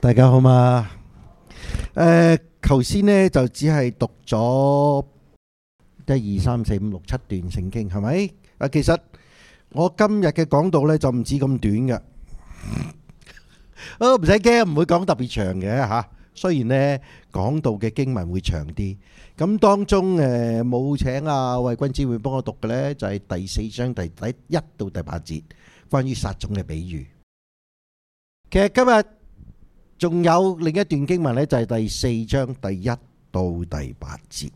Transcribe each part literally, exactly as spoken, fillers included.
大家好嘛？誒，頭先呢就只係讀咗一二三四五六七段聖經，係咪？啊，其實我今日嘅講道呢就唔止咁短嘅，啊唔使驚，唔會講特別長嘅嚇。雖然呢講道嘅經文會長啲，咁當中誒冇請阿慧君姊妹幫我讀嘅呢，就係第四章第第一到第八節，關於撒種嘅比喻。其實今日仲有另一段經文呢，就係第四章第一到第八節。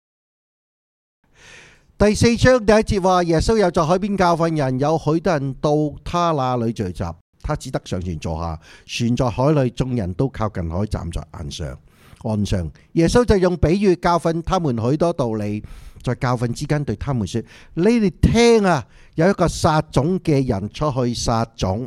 第四章第一節話，耶穌又在海邊教訓人，有許多人到他那裏聚集，他只得上船坐下，船在海裏，眾人都靠近海，站在岸上。岸上，耶穌就用比喻教訓他們許多道理，在教訓之間對他們說：你哋聽啊，有一個撒種嘅人出去撒種。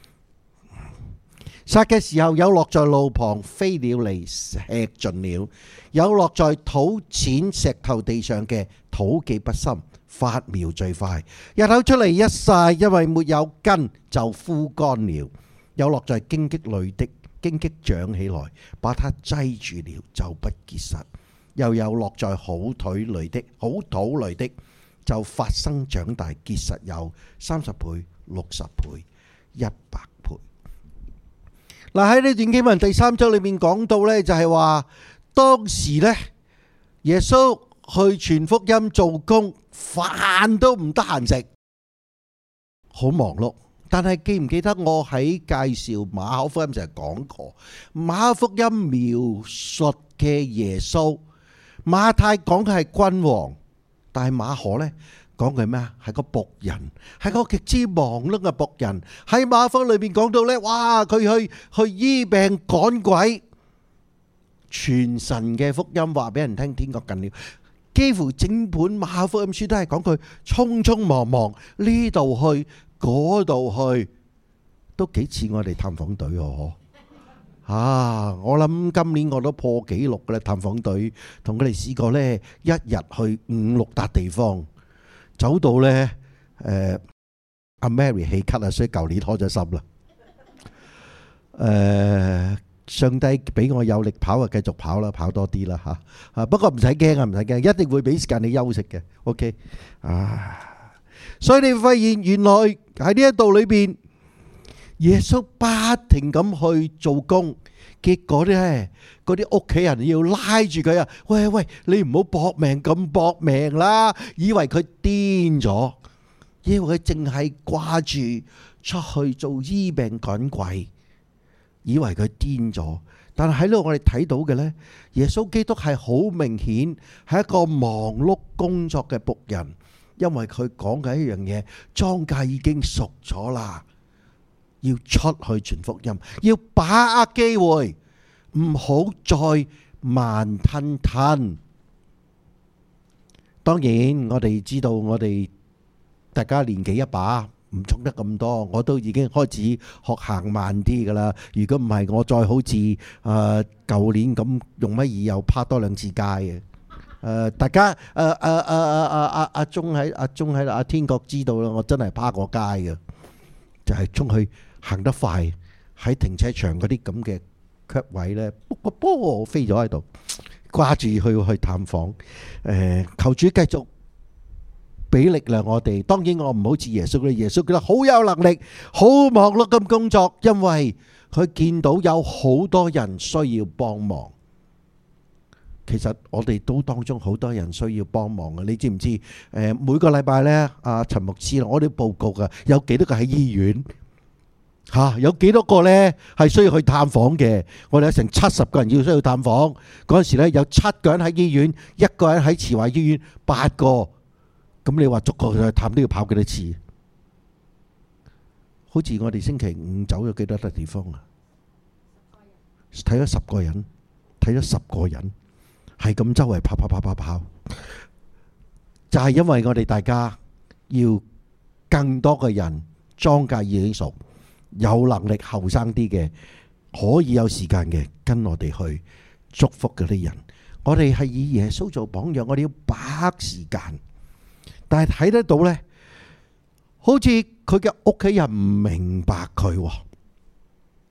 撒嘅時候，有落在路旁，飛鳥嚟吃盡了；有落在土淺石頭地上嘅，土既不深，發苗最快。日頭出嚟一曬，因為沒有根，就枯乾了；有落在荊棘裏的，荊棘長起來，把它擠住了，就不結實；又有落在好土裏的，好土裏的，就發生長大，結實有三十倍、六十倍、一百倍。嗱，喺呢段經文第三章裏面講到呢，就係話當時呢，耶穌去傳福音做工，飯都唔得閒食，好忙碌。但係記唔記得我喺介紹馬可福音就係講過，馬可福音描述嘅耶穌，馬太講嘅係君王，但係馬可呢講嘅係咩啊？係個僕人，係個極之忙碌嘅僕人。喺馬可裏邊講到呢，哇！佢去去醫病趕鬼，傳神嘅福音話俾人聽，天國近了。幾乎整本馬可福音書都係講佢匆匆忙忙，呢度去嗰度去，都幾似我哋探訪隊哦。啊！我諗今年我都破紀錄嘅啦，探訪隊同佢哋試過呢，一日去五六笪地方。走到呢，誒阿 Mary 氣咳啊，所以舊年開咗心啦。誒，上帝俾我有力跑啊，繼續跑啦，跑多啲啦嚇。啊，不過唔使驚啊，唔使驚，一定會俾時間你休息嘅。OK，啊，所以你會發現原來喺呢一度裏邊，耶穌不停咁去做工。結果咧，嗰啲屋企人要拉住佢啊！喂喂，你唔好搏命咁搏命啦！以為佢癲咗，以為佢淨係掛住出去做醫病趕鬼，以為佢癲咗。但係喺度我哋睇到嘅呢，耶穌基督係好明顯係一個忙碌工作嘅僕人，因為佢講嘅一樣嘢，莊稼已經熟咗啦。要出去傳福音，要把握機會，唔好再慢吞吞。當然，我哋知道我哋大家年紀一把，唔衝得咁多，我都已經開始學行慢啲噶啦。如果唔係，我再好似誒舊年咁用乜嘢又趴多兩次街嘅。誒，大家誒誒誒誒誒阿阿鐘喺阿鐘喺阿天國知道啦，我真係趴過街嘅，就係衝去。行得快，喺停車場嗰啲咁嘅腳位呢，波波飛咗喺度，掛住去去探訪。誒，求主繼續俾力量我哋。當然我唔好似耶穌咧，耶穌覺得好有能力，好忙碌咁工作，因為佢見到有好多人需要幫忙。其實我哋都當中好多人需要幫忙嘅，你知唔知？誒，每個禮拜呢，阿陳牧師，我哋報告嘅有幾多個喺醫院？嚇、啊，有幾多個呢係需要去探訪嘅？我哋有成七十個人要需要探訪。嗰陣時呢，有七個人喺醫院，一個人喺慈華醫院，八個。咁你話逐個去探都要跑幾多次？好似我哋星期五走咗幾多笪地方啊？睇咗十個人，睇咗十個人，係咁周圍跑跑跑跑跑，就係因為我哋大家要更多嘅人，莊稼已經熟。有能力後生啲嘅，可以有時間嘅，跟我哋去祝福嗰啲人。我哋係以耶穌做榜樣，我哋要把握時間。但係睇得到呢，好似佢嘅屋企人唔明白佢。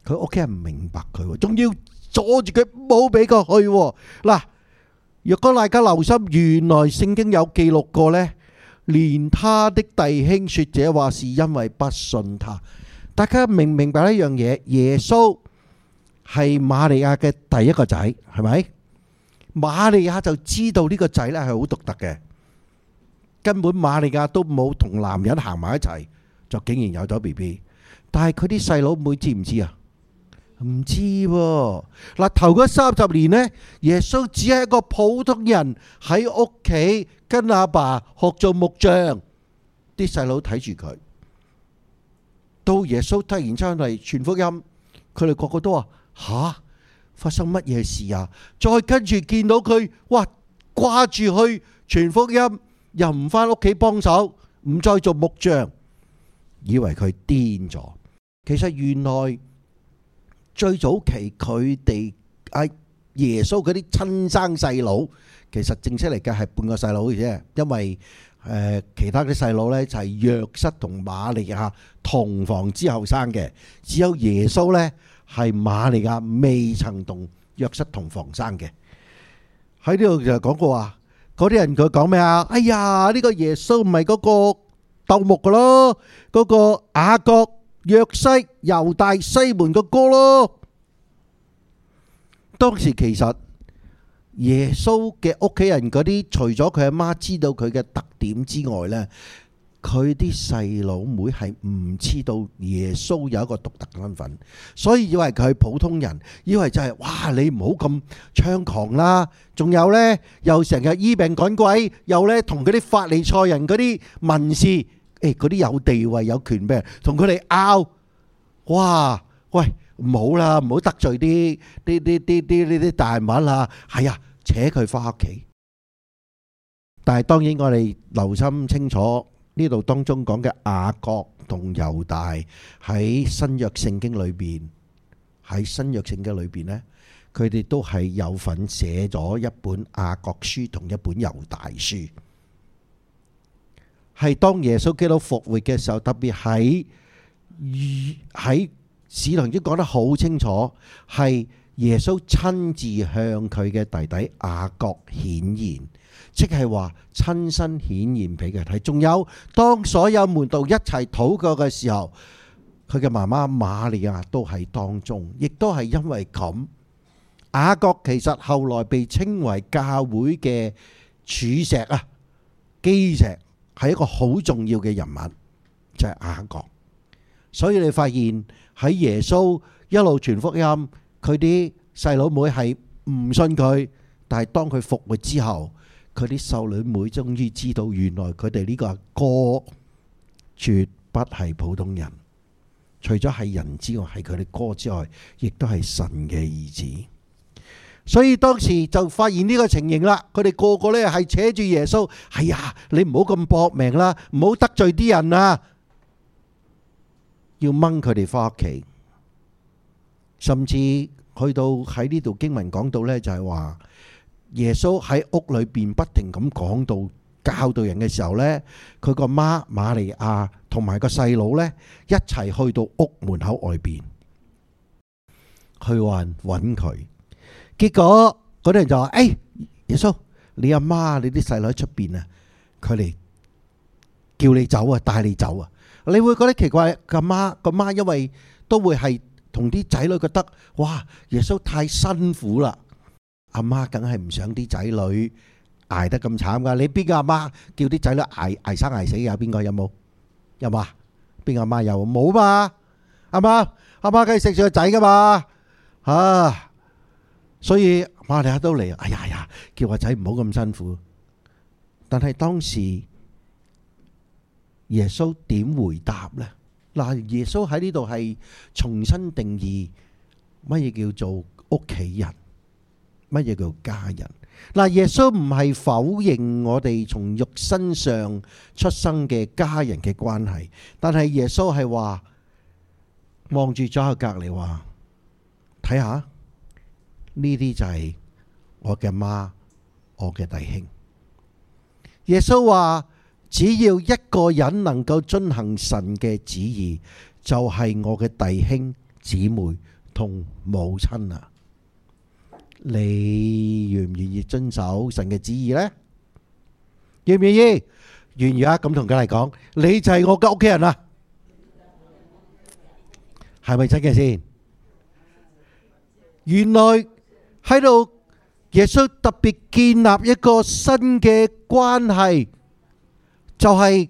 佢屋企人唔明白佢，仲要阻住佢冇俾佢去。嗱，若果大家留心，原來聖經有記錄過呢，連他的弟兄說這話是因為不信他。大家明唔明白一樣嘢？耶穌係瑪利亞嘅第一個仔，係咪？瑪利亞就知道呢個仔呢係好獨特嘅，根本瑪利亞都冇同男人行埋一齊，就竟然有咗 B B。但係佢啲細佬妹知唔知啊？唔知喎。嗱，頭嗰三十年呢，耶穌只係一個普通人喺屋企跟阿爸學做木匠，啲細佬睇住佢。到耶穌突然之間嚟傳福音，佢哋個個都話：吓，發生乜嘢事啊？再跟住見到佢，哇，掛住去傳福音，又唔返屋企幫手，唔再做木匠，以為佢癲咗。其實原來最早期佢哋阿耶穌嗰啲親生細佬，其實正式嚟嘅係半個細佬嘅啫，因為誒其他啲細佬呢就係約瑟同瑪利亞同房之後生嘅，只有耶穌呢係瑪利亞未曾同約瑟同房生嘅。喺呢度就講過話，嗰啲人佢講咩啊？哎呀，呢個耶穌唔係嗰個鬥木嘅咯，嗰個雅各、約西、猶大、西門個哥咯。當時其實耶穌嘅屋企人嗰啲，除咗佢阿媽知道佢嘅特點之外呢，佢啲細佬妹係唔知道耶穌有一個獨特嘅身份，所以以為佢係普通人，以為就係、是、哇，你唔好咁猖狂啦。仲有呢，又成日醫病趕鬼，又呢同嗰啲法利賽人嗰啲文士，誒嗰啲有地位有權柄，同佢哋拗。哇，喂，唔好啦，唔好得罪啲啲啲啲啲呢啲大人物啦。係啊，扯佢翻屋企。但係當然我哋留心清楚呢度當中講嘅雅各同猶大喺新約聖經裏邊，喺新約聖經裏邊呢，佢哋都係有份寫咗一本雅各書同一本猶大書。係當耶穌基督復活嘅時候，特別喺喺使徒已經講得好清楚，係耶穌親自向佢嘅弟弟雅各顯現，即係話親身顯現俾佢睇。仲有當所有門徒一齊禱告嘅時候，佢嘅媽媽瑪利亞都喺當中，亦都係因為咁，雅各其實後來被稱為教會嘅柱石啊，基石，係一個好重要嘅人物，就係雅各。所以你發現喺耶穌一路傳福音，佢啲細佬妹係唔信佢，但係當佢復活之後，佢啲細佬妹終於知道，原來佢哋呢個阿哥絕不係普通人，除咗係人之外，係佢哋哥之外，亦都係神嘅兒子。所以當時就發現呢個情形啦，佢哋個個呢係扯住耶穌，哎呀，你唔好咁搏命啦，唔好得罪啲人啊！要掹佢哋翻屋企，甚至去到喺呢度經文講到呢，就係話耶穌喺屋裏邊不停咁講道教導人嘅時候呢，佢個媽瑪利亞同埋個細佬呢一齊去到屋門口外邊去話揾佢。結果嗰啲人就話：誒，耶穌，你阿媽你啲細佬喺出邊啊，佢嚟叫你走啊，帶你走啊！你會覺得奇怪，個媽個媽因為都會係同啲仔女覺得，哇，耶穌太辛苦啦，阿媽梗係唔想啲仔女捱得咁慘噶。你邊個阿媽叫啲仔女捱捱生捱死有邊個？有冇？有冇啊？邊個阿媽有？冇嘛？阿媽阿媽梗係食住個仔噶嘛啊！所以瑪利亞都嚟，哎呀哎呀，叫個仔唔好咁辛苦。但係當時耶穌點回答呢？嗱，耶穌喺呢度係重新定義乜嘢叫做屋企人，乜嘢叫家人。嗱，耶穌唔係否認我哋從肉身上出生嘅家人嘅關係，但係耶穌係話望住咗喺隔籬話，睇下呢啲就係我嘅媽，我嘅弟兄。耶穌話，只要一個人能夠遵行神嘅旨意，就係我嘅弟兄姊妹同母親啊！你願唔願意遵守神嘅旨意呢？願唔願意？願意啊！咁同佢嚟講，你就係我嘅屋企人啦，係咪真嘅先？原來喺度耶穌特別建立一個新嘅關係，就係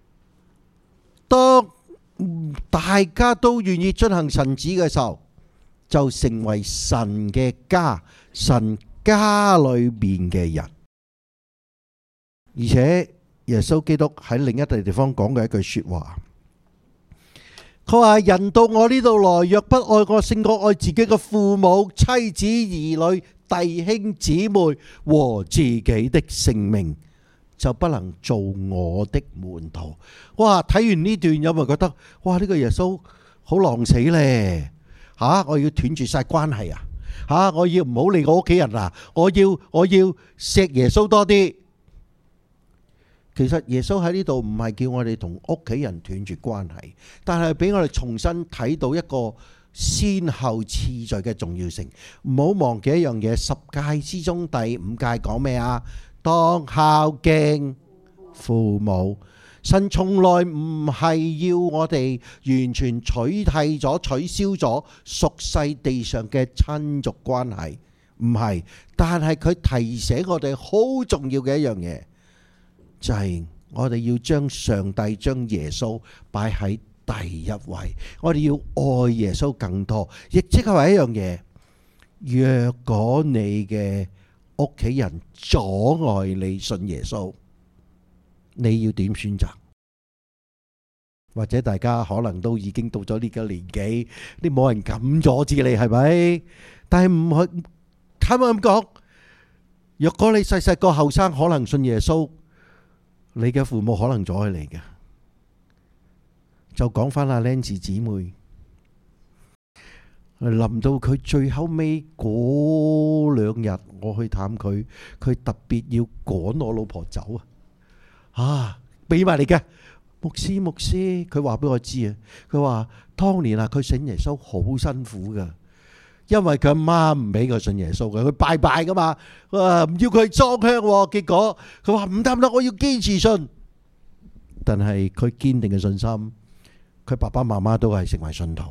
當大家都願意遵行神旨嘅時候，就成為神嘅家，神家裏面嘅人。而且耶穌基督喺另一地地方講嘅一句說話，佢話：人到我呢度來，若不愛我勝過愛自己嘅父母、妻子、兒女、弟兄姊妹和自己的性命，就不能做我的門徒。哇！睇完呢段有冇覺得哇？呢個耶穌好狼死咧吓！我要斷絕晒關係啊吓！我要唔好理我屋企人啊！我要我要錫耶穌多啲。其實耶穌喺呢度唔係叫我哋同屋企人斷絕關係，但係俾我哋重新睇到一個先後次序嘅重要性。唔好忘記一樣嘢，十誡之中第五誡講咩啊？當孝敬父母。神從來唔係要我哋完全取締咗、取消咗屬世地上嘅親族關係，唔係。但係佢提醒我哋好重要嘅一樣嘢，就係我哋要將上帝、將耶穌擺喺第一位，我哋要愛耶穌更多，亦即係話一樣嘢。若果你嘅屋企人阻礙你信耶穌，你要點選擇？或者大家可能都已經到咗呢個年紀，你冇人敢阻止你，係咪？但係唔去，睇我咁講，若果你細細個後生可能信耶穌，你嘅父母可能阻礙你嘅。就講翻阿 Nancy 姊妹，臨到佢最後尾嗰兩日，我去探佢，佢特別要趕我老婆走啊！啊，俾埋嚟嘅牧師，牧師，佢話俾我知啊，佢話當年啊，佢信耶穌好辛苦噶，因為佢阿媽唔俾佢信耶穌嘅，佢拜拜噶嘛，唔要佢裝香，結果佢話唔得唔得，我要堅持信。但係佢堅定嘅信心，佢爸爸媽媽都係成為信徒。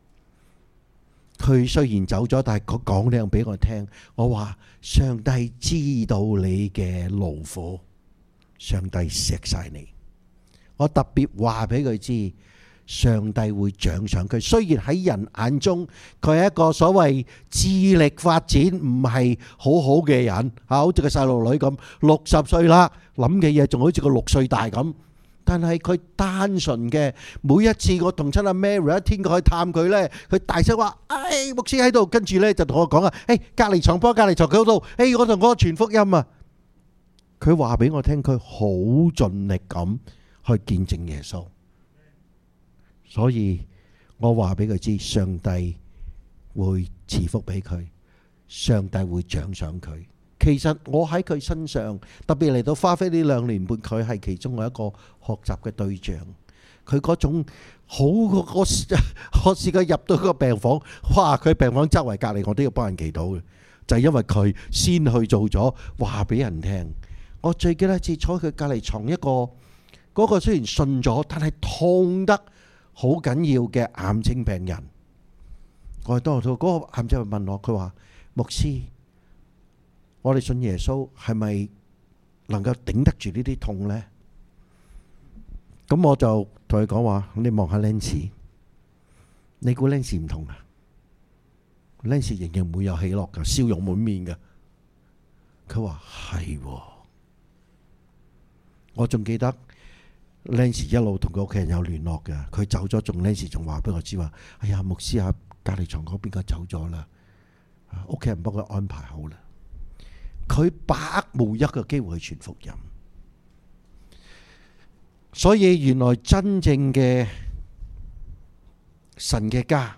佢雖然走咗，但係佢講呢樣俾我聽，我話上帝知道你嘅勞苦，上帝錫晒你。我特別話俾佢知，上帝會獎賞佢。雖然喺人眼中佢係一個所謂智力發展唔係好好嘅人，吓，好似個細路女咁，六十歲啦，諗嘅嘢仲好似個六歲大咁。但係佢單純嘅，每一次我同親阿 Mary 一天過去探佢呢，佢大聲話：哎，牧師喺度，跟住呢就同我講啊，誒，隔籬床幫隔籬床嗰度，誒，我同我傳福音啊。佢話俾我聽，佢好盡力咁去見證耶穌。所以我話俾佢知，上帝會賜福俾佢，上帝會獎賞佢。其實我喺佢身上，特別嚟到花菲呢兩年半，佢係其中一個學習嘅對象。佢嗰種好，我我試過入到個病房，哇！佢病房周圍隔離我都要幫人祈禱嘅，就係因為佢先去做咗，話俾人聽。我最記得一次坐佢隔離床一個，嗰個雖然信咗，但係痛得好緊要嘅癌症病人。我當到嗰個癌症問我，佢話：牧師，我哋信耶穌係咪能夠頂得住呢啲痛呢？咁我就同佢講話：你望下 Nancy， 你估 Nancy 唔同啊 ？Nancy 仍然唔會有喜樂嘅，笑容滿面嘅。佢話係，我仲記得 Nancy 一路同佢屋企人有聯絡嘅。佢走咗，仲 Nancy 仲話俾我知話：哎呀，牧師啊，隔離床嗰邊個走咗啦，屋企人幫佢安排好啦。佢把握每一個機會去傳福音，所以原來真正嘅神嘅家，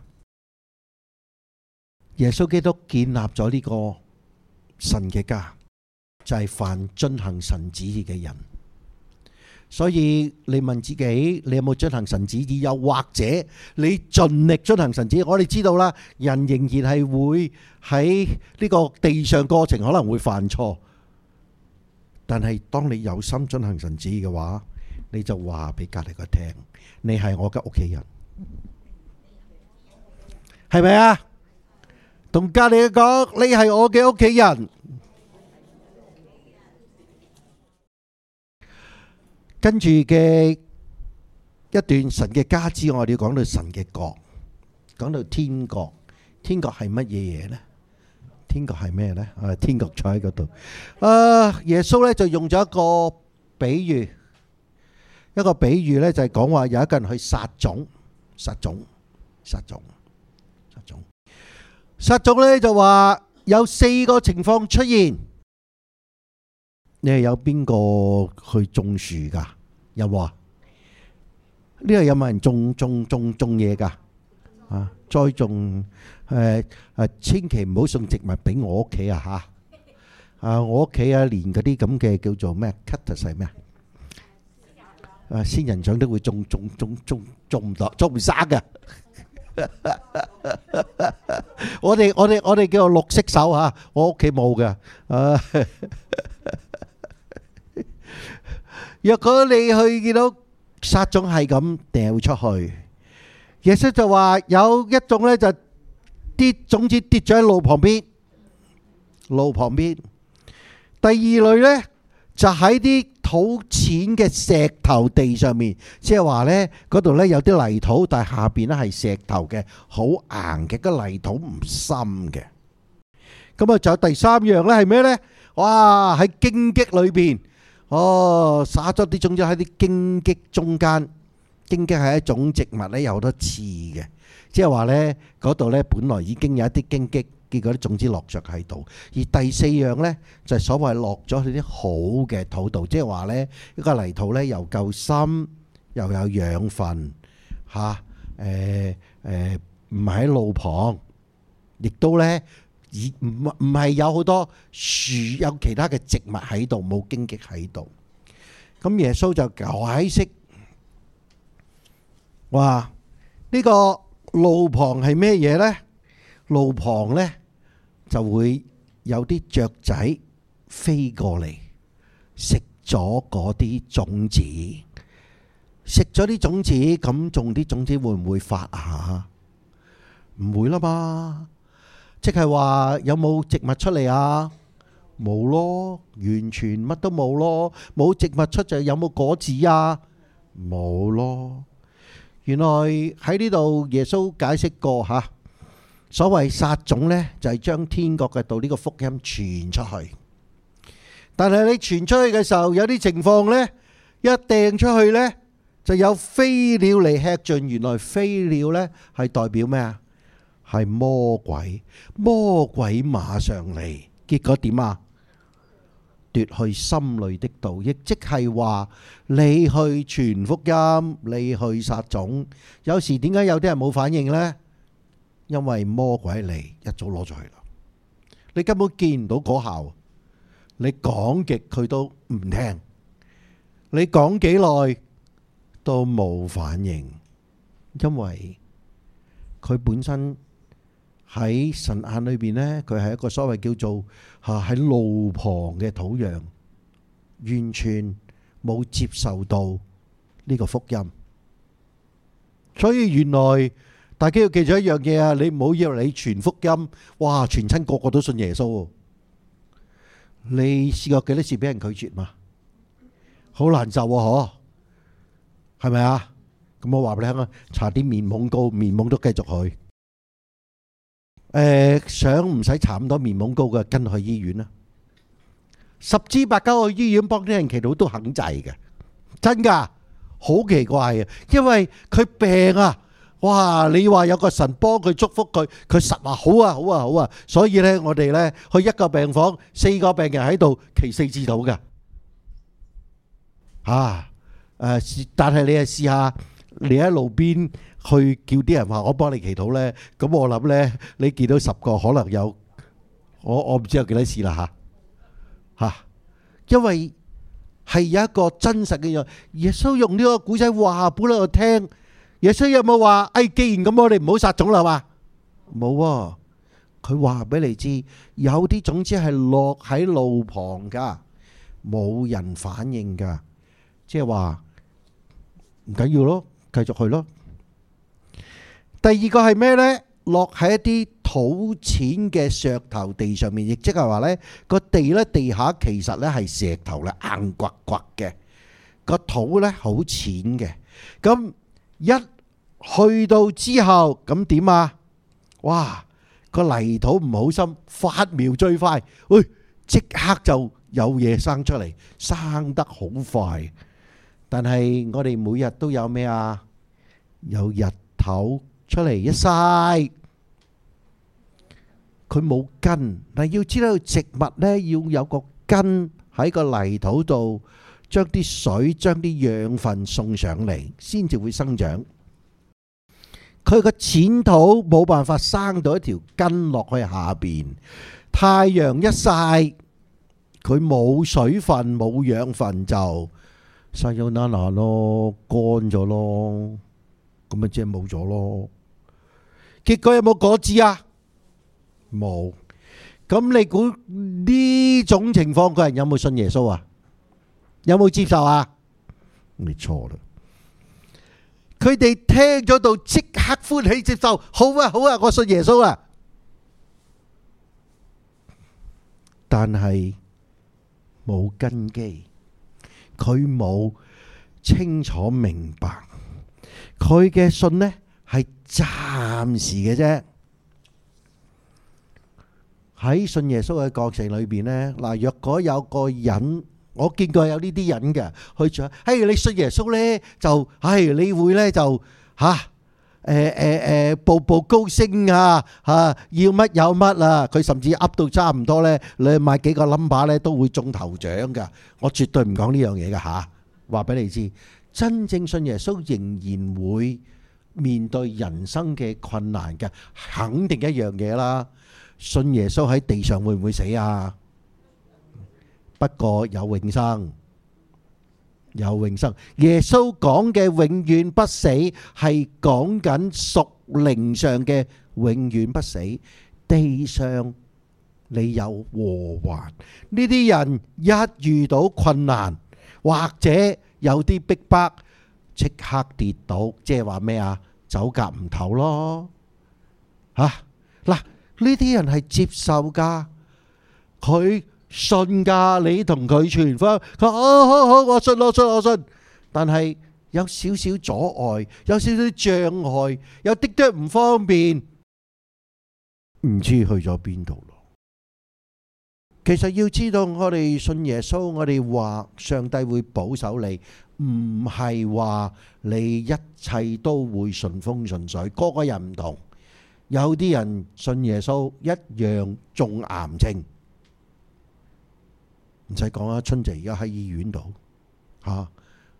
耶穌基督建立咗呢個神嘅家，就係凡遵行神旨意嘅人。 所以你問自己，你有冇遵行神旨意？又或者你盡力遵行神旨意？我哋知道啦，人仍然係會喺呢個地上過程可能會犯錯，但係當你有心遵行神旨意嘅話，你就話俾隔籬個聽，你係我嘅屋企人，係咪啊？同隔籬講，你係我嘅屋企人。跟住嘅一段神嘅家之外，我哋要講到神嘅國，講到天國。天國係乜嘢嘢呢？天國係咩呢？啊，天國坐喺嗰度。啊，耶穌咧就用咗一個比喻，一個比喻咧就係講話有一個人去撒種，撒種，撒種，撒種。撒種咧就話有四個情況出現。你係有邊個去種樹噶？有冇啊？呢度有冇人種種種種嘢噶？啊，栽種誒誒，千祈唔好送植物俾我屋企啊吓！啊，我屋企啊，連嗰啲咁嘅叫做咩 cactus 係咩啊？啊，仙人掌都會種種種種種唔落，種唔生嘅。我哋我哋我哋叫做綠色手吓，我屋企冇嘅。啊，若果你去見到撒種係咁掉出去，耶穌就話有一種咧就啲種子跌咗喺路旁邊，路旁邊。第二類咧就喺啲土淺嘅石頭地上面，即係話咧嗰度咧有啲泥土，但係下邊咧係石頭嘅，好硬嘅，個泥土唔深嘅。咁啊，仲有第三樣咧係咩咧？哇！喺荊棘裏邊。哦，撒咗啲種子喺啲荊棘中間，荊棘係一種植物咧，有好多刺嘅，即係話咧嗰度咧本來已經有一啲荊棘，結果啲種子落着喺度。而第四樣咧就係所謂落咗去啲好嘅土度，即係話咧一個泥土咧又夠深，又有養分嚇，誒誒唔係喺路旁，亦都咧。而唔唔係有好多樹，有其他嘅植物喺度，冇荊棘喺度。咁耶穌就解釋話呢個路旁係咩嘢呢？路旁呢就會有啲雀仔飛過嚟，食咗嗰啲種子，食咗啲種子，咁種啲種子會唔會發啊？唔會啦嘛。即係話有冇植物出嚟啊？冇咯，完全乜都冇咯。冇植物出就有冇果子啊？冇咯。原來喺呢度耶穌解釋過吓，所謂撒種呢，就係將天國嘅道呢個福音傳出去。但係你傳出去嘅時候，有啲情況呢，一掟出去呢，就有飛鳥嚟吃盡。原來飛鳥呢係代表咩啊？係魔鬼，魔鬼馬上嚟，結果點啊？奪去心裏的道，亦即係話你去傳福音，你去撒種。有時點解有啲人冇反應呢？因為魔鬼嚟一早攞咗去啦，你根本見唔到果效。你講極佢都唔聽，你講幾耐都冇反應，因為佢本身。喺神眼裏邊呢，佢係一個所謂叫做嚇喺路旁嘅土壤，完全冇接受到呢個福音。所以原來大家要記住一樣嘢啊！你唔好以為你傳福音，哇，全親個個都信耶穌。你試過幾多次俾人拒絕嘛？好難受啊！嗬，係咪啊？咁我話俾你聽啊，搽啲面懵膏，面懵都繼續去。誒，想唔使搽咁多面懵膏嘅，跟去醫院啦。十之八九去醫院幫啲人祈禱都肯制嘅，真噶，好奇怪啊！因為佢病啊，哇！你話有個神幫佢祝福佢，佢實話好啊，好啊，好啊。所以咧，我哋咧去一個病房，四個病人喺度祈四次禱嘅。啊，誒，但係你係試下，你喺路邊。去叫啲人話我幫你祈禱呢，咁我諗呢，你見到十個可能有，我我唔知有幾多次啦吓吓，因為係有一個真實嘅樣。耶穌用呢個古仔話俾我聽。耶穌有冇話，哎，既然咁，我哋唔好撒種啦嘛？冇喎，佢話俾你知，有啲種子係落喺路旁噶，冇人反應噶，即係話唔緊要咯，繼續去咯。第二個係咩呢？落喺一啲土淺嘅石頭地上面，亦即係話呢個地呢，地下其實呢係石頭咧，硬刮刮嘅，個土呢好淺嘅。咁一去到之後，咁點啊？哇！個泥土唔好心，發苗最快，喂，即刻就有嘢生出嚟，生得好快。但係我哋每日都有咩啊？有日頭出嚟一曬，佢冇根。但係要知道植物呢，要有個根喺個泥土度，將啲水、將啲養分送上嚟，先至會生長。佢個淺土冇辦法生到一條根落去下邊，太陽一曬，佢冇水分冇養分就晒咗嗱嗱咯，乾咗咯，咁咪即係冇咗咯。結果有冇果子啊？冇。咁你估呢種情況個人有冇信耶穌啊？有冇接受啊？你錯啦。佢哋聽咗到即刻歡喜接受，好啊好啊，我信耶穌啦。但係冇根基，佢冇清楚明白，佢嘅信呢係暫時嘅啫。喺信耶穌嘅過程裏邊呢，嗱，若果有個人，我見過有呢啲人嘅，去做，嘿，你信耶穌呢，就，嘿，你會呢就吓，誒誒誒，步步高升啊，吓，要乜有乜啊，佢甚至噏到差唔多呢，你買幾個 number 呢都會中頭獎噶，我絕對唔講呢樣嘢噶吓，話俾你知，真正信耶穌仍然會面對人生嘅困難嘅，肯定一樣嘢啦，信耶穌喺地上會唔會死啊？不過有永生，有永生。耶穌講嘅永遠不死，係講緊屬靈上嘅永遠不死。地上你有禍患，呢啲人一遇到困難或者有啲逼迫，即刻跌倒，即係話咩啊？走夾唔唞咯。吓，嗱，呢啲人係接受噶，佢。信噶，你同佢傳福音，佢好好好，我信我信我信，但係有少少阻礙，有少少障礙，有啲啲唔方便，唔知去咗邊度咯。其實要知道，我哋信耶穌，我哋話上帝會保守你，唔係話你一切都會順風順水。個個人唔同，有啲人信耶穌一樣中癌症。唔使講啦，春姐而家喺醫院度吓，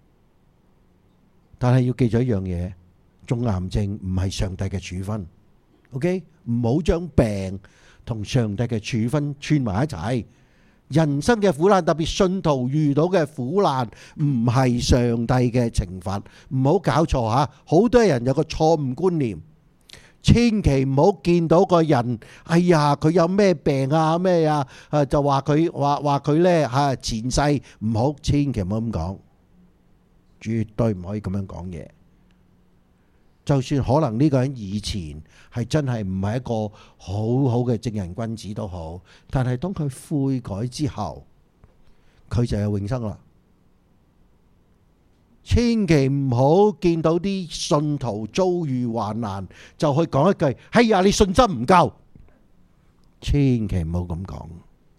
但係要記住一樣嘢，中癌症唔係上帝嘅處分 ，OK？ 唔好將病同上帝嘅處分串埋一齊。人生嘅苦難，特別信徒遇到嘅苦難，唔係上帝嘅懲罰，唔好搞錯吓。好多人有個錯誤觀念。千祈唔好見到個人，哎呀，佢有咩病啊咩啊，誒就話佢話話佢呢吓前世唔好，千祈唔好咁講，絕對唔可以咁樣講嘢。就算可能呢個人以前係真係唔係一個好好嘅正人君子都好，但係當佢悔改之後，佢就有永生啦。千祈唔好見到啲信徒遭遇患難，就去講一句：哎呀，你信心唔夠。千祈唔好咁講。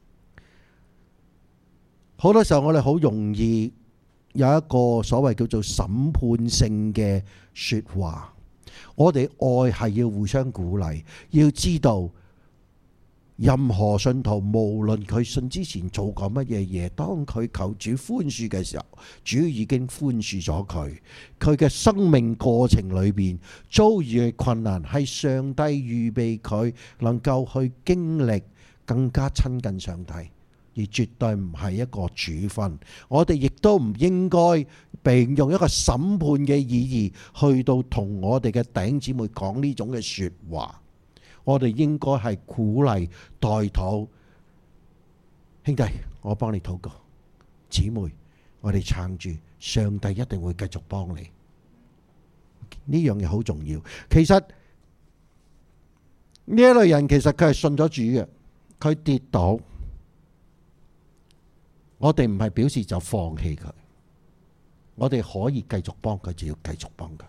好多時候我哋好容易有一個所謂叫做審判性嘅說話。我哋愛係要互相鼓勵，要知道任何信徒無論佢信之前做過乜嘢嘢，當佢求主寬恕嘅時候，主已經寬恕咗佢。佢嘅生命過程裏邊遭遇嘅困難，係上帝預備佢能夠去經歷更加親近上帝， 而絕對唔係一個處分。我哋亦都唔應該並用一個審判嘅意義去到同我哋嘅弟兄姊妹講呢種嘅說話。我哋應該係鼓勵代禱，兄弟，我幫你禱告，姊妹，我哋撐住，上帝一定會繼續幫你。呢樣嘢好重要。其實呢一類人其實佢係信咗主嘅，佢跌倒，我哋唔係表示就放棄佢，我哋可以繼續幫佢，就要繼續幫佢。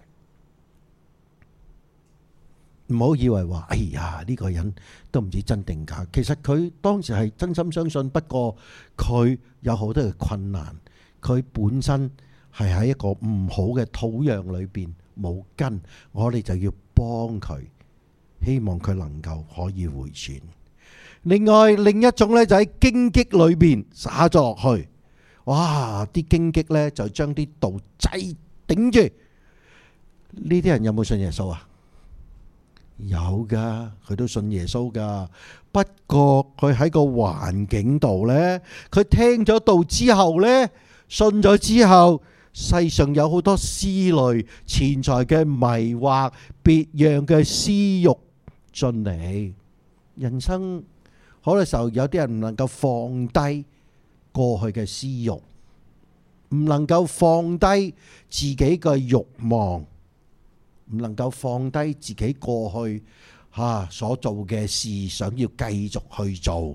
唔好以為話，哎呀，呢個人都唔知真定假。其實佢當時係真心相信，不過佢有好多嘅困難，佢本身係喺一個唔好嘅土壤裏邊冇根，我哋就要幫佢，希望佢能夠可以回轉。另外另一種呢，就喺荊棘裏邊撒咗落去，哇！啲荊棘呢，就將啲道擠頂住。呢啲人有冇信耶穌啊？有噶，佢都信耶穌噶。不過佢喺個環境度呢，佢聽咗道之後呢，信咗之後，世上有好多思慮、錢財嘅迷惑、別樣嘅私欲進嚟。人生好多時候有啲人唔能夠放低過去嘅私欲，唔能夠放低自己嘅慾望，唔能夠放低自己過去吓所做嘅事，想要繼續去做。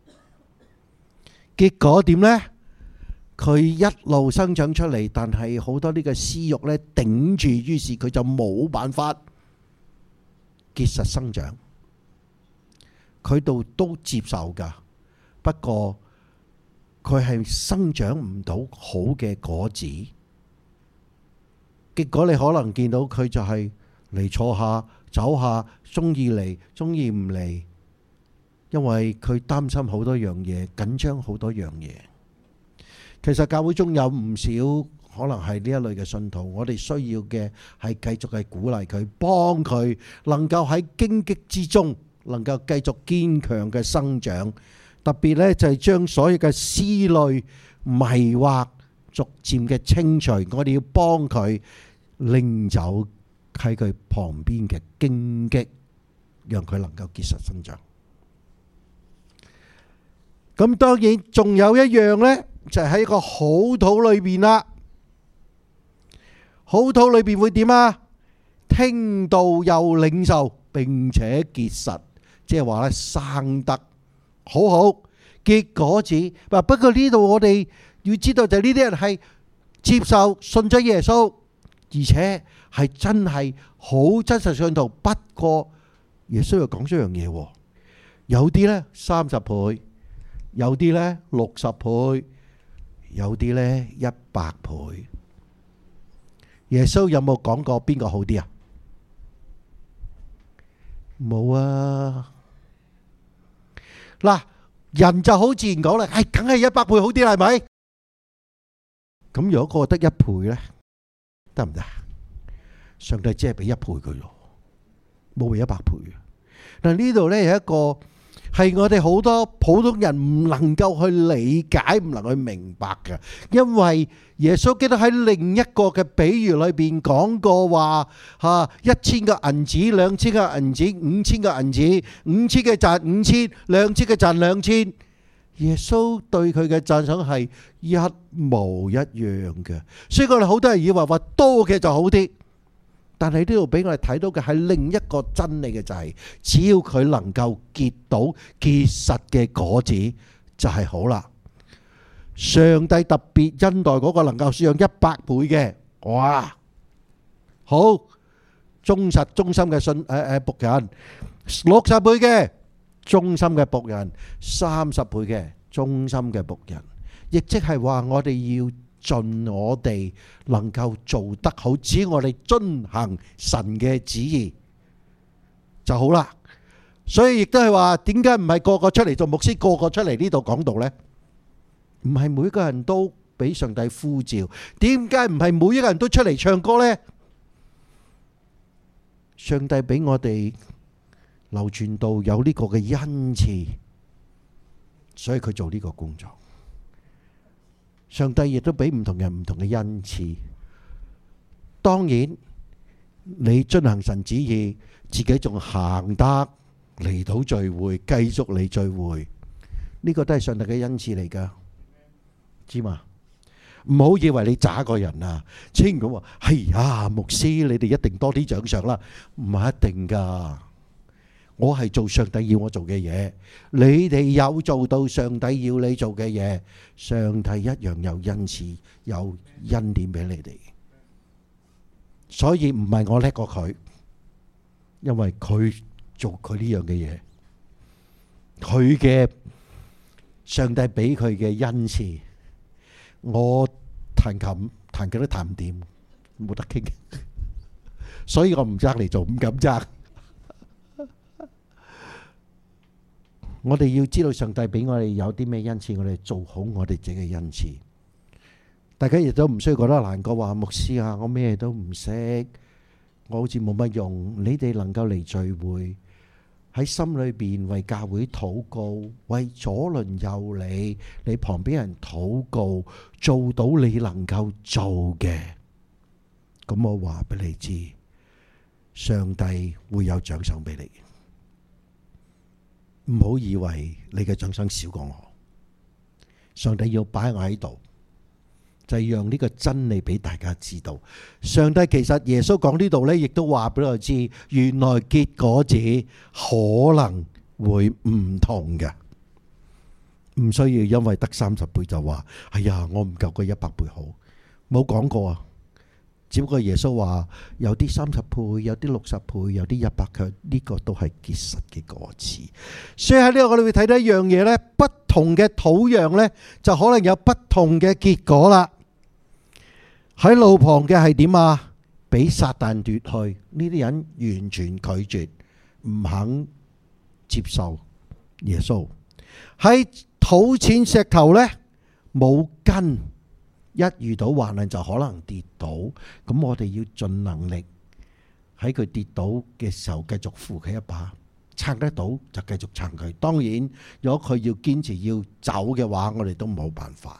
結果點呢？佢一路生長出嚟，但係好多呢個私欲呢頂住，於是佢就冇辦法結實生長。佢度都接受噶，不過佢係生長唔到好嘅果子。結果你可能見到佢就係嚟坐下走下，中意嚟中意唔嚟，因為佢擔心好多樣嘢，緊張好多樣嘢。其實教會中有唔少可能係呢一類嘅信徒，我哋需要嘅係繼續係鼓勵佢，幫佢能夠喺荊棘之中能夠繼續堅強嘅生長。特別呢就係將所有嘅思慮迷惑逐漸嘅清除，我哋要幫佢拎走喺佢旁邊嘅荊棘，讓佢能夠結實生長。咁當然仲有一樣呢，就係喺一個好土裏邊啦。好土裏邊會點啊？聽道又領受，並且結實，即係話咧生得好好，結果子。嗱，不過呢度我哋要知道就係呢啲人係接受信咗耶穌，而且係真係好真實信徒。不過耶穌又講咗樣嘢，有啲呢三十倍，有啲呢六十倍，有啲呢一百倍。耶穌有冇講過邊個好啲啊？冇啊！嗱，人就好自然講啦，係梗係一百倍好啲啦，係咪？咁如果個得一倍呢，得唔得？上帝只係俾一倍佢咯，冇俾一百倍。嗱，呢度呢有一個係我哋好多普通人唔能夠去理解，唔能去明白嘅，因為耶穌基督喺另一個嘅比喻裏邊講過話吓，一千個銀子，兩千個銀子，五千個銀子，五千嘅賺五千，兩千嘅賺兩千。耶穌對佢嘅讚賞係一模一樣嘅，所以我哋好多人以為話多嘅就好啲，但係呢度俾我哋睇到嘅係另一個真理嘅，就係只要佢能夠結到結實嘅果子就係好啦。上帝特別恩待嗰個能夠養一百倍嘅，哇，好忠實忠心嘅信誒誒僕人，六十倍嘅忠心嘅僕人，三十倍嘅忠心嘅僕人，亦即係話我哋要盡我哋能夠做得好，只要我哋遵行神嘅旨意就好啦。所以亦都係話，點解唔係個個出嚟做牧師，個個出嚟呢度講道呢？唔係每個人都俾上帝呼召，點解唔係每一個人都出嚟唱歌呢？上帝俾我哋流傳道有呢個嘅恩賜， 所以佢做呢個工作。上帝亦都俾唔同人唔同嘅恩賜。當然，你遵行神旨意，自己仲行得嚟到聚會，繼續嚟聚會，呢個都係上帝嘅恩賜嚟噶，知嘛？唔好以為你渣個人啊，千祈話係呀，牧師你哋一定多啲獎賞啦，唔係一定噶。我係做上帝要我做嘅嘢，你哋有做到上帝要你做嘅嘢，上帝一樣有恩賜有恩典俾你哋。所以唔係我叻過佢，因為佢做佢呢樣嘅嘢，佢嘅上帝俾佢嘅恩賜，我彈琴彈極都彈唔掂，冇得傾，所以我唔爭嚟做，唔敢爭。我哋要知道上帝俾我哋有啲咩恩賜，我哋做好我哋自己嘅恩賜。大家亦都唔需要覺得難過，話牧師啊，我咩都唔識，我好似冇乜用。你哋能夠嚟聚會，喺心裏邊為教會禱告，為左鄰右里你旁邊人禱告，做到你能夠做嘅，咁我話俾你知，上帝會有獎賞俾你。唔好以為你嘅獎賞少過我，上帝要擺我喺度，就係讓呢個真理俾大家知道。上帝其實耶穌講呢度呢，亦都話俾我知，原來結果子可能會唔同嘅，唔需要因為得三十倍就話，哎呀，我唔夠個一百倍好，冇講過啊。只不過耶穌話有啲三十倍，有啲六十倍，有啲一百倍，呢個都係結實嘅果子。所以喺呢度我哋會睇到一樣嘢呢，不同嘅土壤呢，就可能有不同嘅結果啦。喺路旁嘅係點啊？俾撒旦奪去，呢啲人完全拒絕，唔肯接受耶穌。喺土淺石頭呢，冇根。一遇到患難就可能跌倒，咁我哋要盡能力喺佢跌倒嘅時候繼續扶佢一把，撐得到就繼續撐佢。當然，如果佢要堅持要走嘅話，我哋都冇辦法。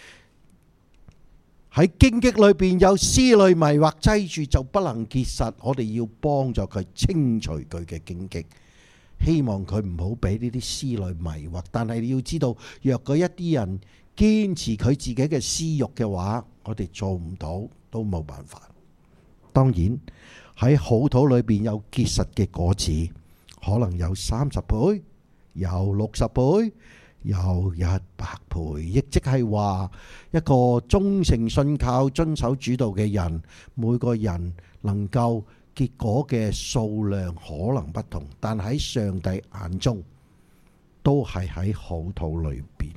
喺荊棘裏邊有思慮迷惑擠住就不能結實，我哋要幫助佢清除佢嘅荊棘，希望佢唔好俾呢啲思慮迷惑。但係你要知道，若果一啲人堅持佢自己嘅私欲嘅話，我哋做唔到，都冇辦法。當然喺好土裏邊有結實嘅果子，可能有三十倍，有六十倍，有一百倍，亦即係話一個忠誠信靠遵守主道嘅人，每個人能夠結果嘅數量可能不同，但喺上帝眼中都係喺好土裏邊。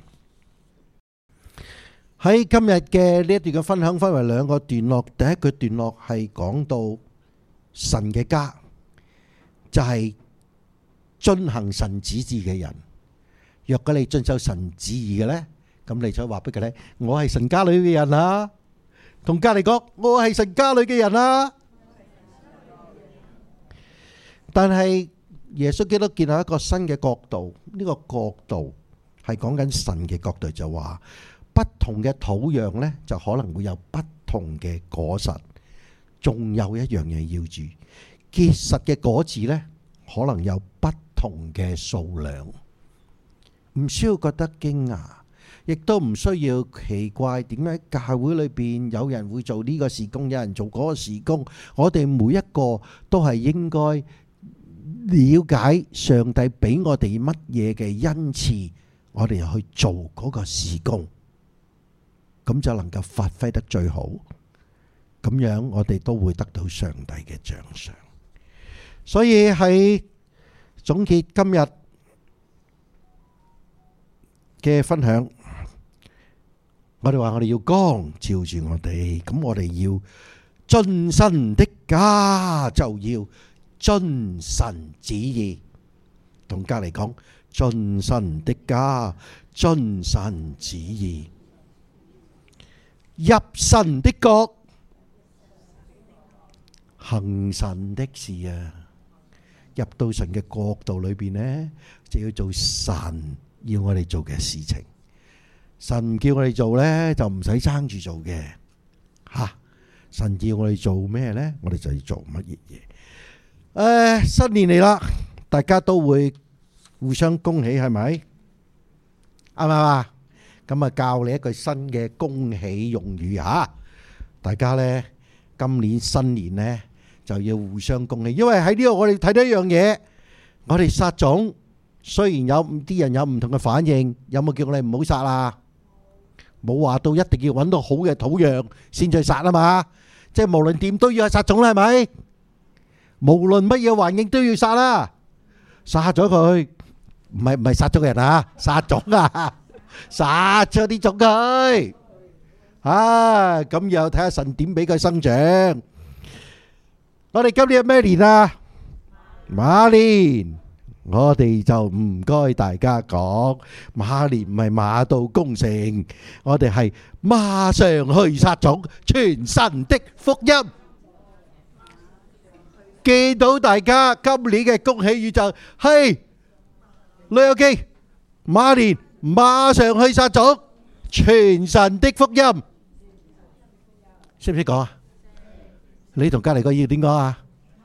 喺今日嘅呢一段嘅分享分為兩個段落，第一個段落係講到神嘅家，就係遵行神旨意嘅人。若果你遵守神旨意嘅呢，咁你就話俾佢聽，我係神家裏嘅人啊，同隔籬講，我係神家裏嘅人啊。但係耶穌基督建立一個新嘅國度，呢個國度係講緊神嘅國度，就話不同嘅土壤呢，就可能會有不同嘅果實。仲有一樣嘢要注意，結實嘅果子呢，可能有不同嘅數量。唔需要覺得驚訝，亦都唔需要奇怪點解教會裏邊有人會做呢個事工，有人做嗰個事工。我哋每一個都係應該了解上帝俾我哋乜嘢嘅恩賜，我哋又去做嗰個事工，咁就能夠發揮得最好。咁樣我哋都會得到上帝嘅獎賞。所以喺總結今日嘅分享，我哋話我哋要光照住我哋，咁我哋要遵神的家就要遵神旨意。同隔籬講，遵神的家，遵神旨意，入神的國，行神的事啊！入到神嘅國度裏邊呢，就要做神要我哋做嘅事情。神唔叫我哋做呢，就唔使爭住做嘅吓。神叫我哋做咩呢？我哋就要做乜嘢嘢。誒，新年嚟啦，大家都會互相恭喜，係咪？啱唔啱啊？咁啊，教你一句新嘅恭喜用語吓。大家呢，今年新年呢就要互相恭喜，因為喺呢度我哋睇到一樣嘢，我哋撒種，雖然有啲人有唔同嘅反應，有冇叫我哋唔好撒啊？冇話到一定要揾到好嘅土壤先再撒啊嘛，即係無論點都要係撒種啦，係咪？無論乜嘢環境都要撒啦，撒咗佢，唔係唔係殺咗個人啊，撒種啊，撒咗啲種佢，啊咁又睇下神點俾佢生長。我哋今年係咩年啊？馬年。我哋就唔該大家講，馬年唔係馬到功成，我哋係馬上去撒種，傳神的福音。見到大家今年嘅恭喜語就係旅遊記，馬年馬上去撒種，傳神的福音。識唔識講啊？你同隔籬個要點講啊？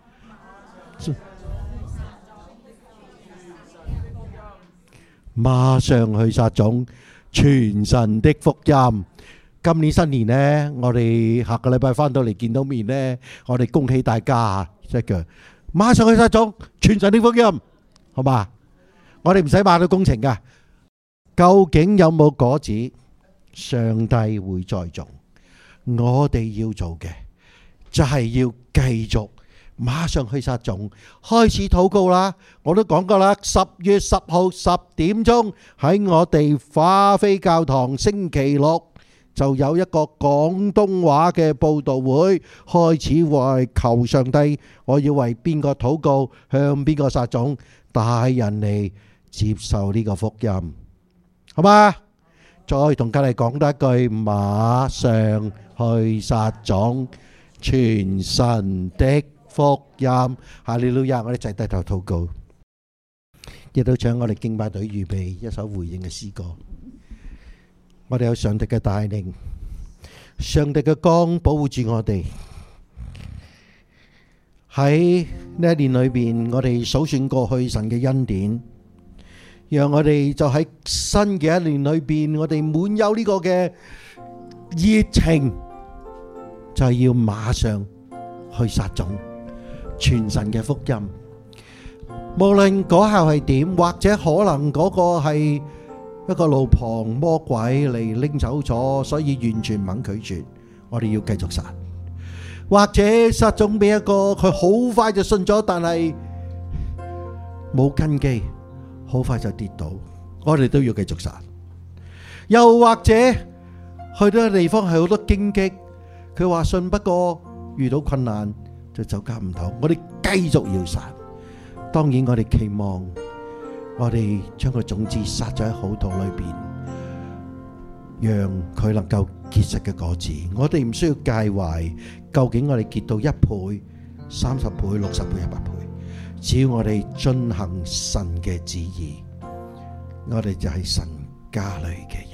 馬上去撒種，傳神的福音。今年新年呢，我哋下個禮拜翻到嚟見到面呢，我哋恭喜大家，即係叫馬上去撒種，傳神的福音，好嘛？我哋唔使馬到工程噶。究竟有冇果子？上帝會栽種。我哋要做嘅就係要繼續。馬上去撒種，開始禱告啦！我都講過啦，十月十號十點鐘喺我哋華飛教堂星期六就有一個廣東話嘅佈道會，開始為求上帝，我要為邊個禱告，向邊個撒種，帶人嚟接受呢個福音，好嘛？再同隔籬講多一句，馬上去撒種，傳神的福音，哈利路亞！我哋一齊低頭禱告，亦都請我哋敬拜隊預備一首回應嘅詩歌。我哋有上帝嘅帶領，上帝嘅光保護住我哋。喺呢一年裏邊，我哋數算過去神嘅恩典，讓我哋就喺新嘅一年裏邊，我哋滿有呢個嘅熱情，就係要馬上去撒種。傳神嘅福音，無論果效係點，或者可能嗰個係一個路旁魔鬼嚟拎走咗，所以完全唔肯拒絕。我哋要繼續撒，或者撒種俾一個佢好快就信咗，但係冇根基，好快就跌倒。我哋都要繼續撒。又或者去到嘅地方係好多荊棘，佢話信，不過遇到困難就走夾唔到，我哋繼續要撒。當然我哋期望我哋將個種子撒咗喺好土裏邊，讓佢能夠結實嘅果子。我哋唔需要介懷究竟我哋結到一倍、三十倍、六十倍、一百倍，只要我哋遵行神嘅旨意，我哋就係神家裏嘅人。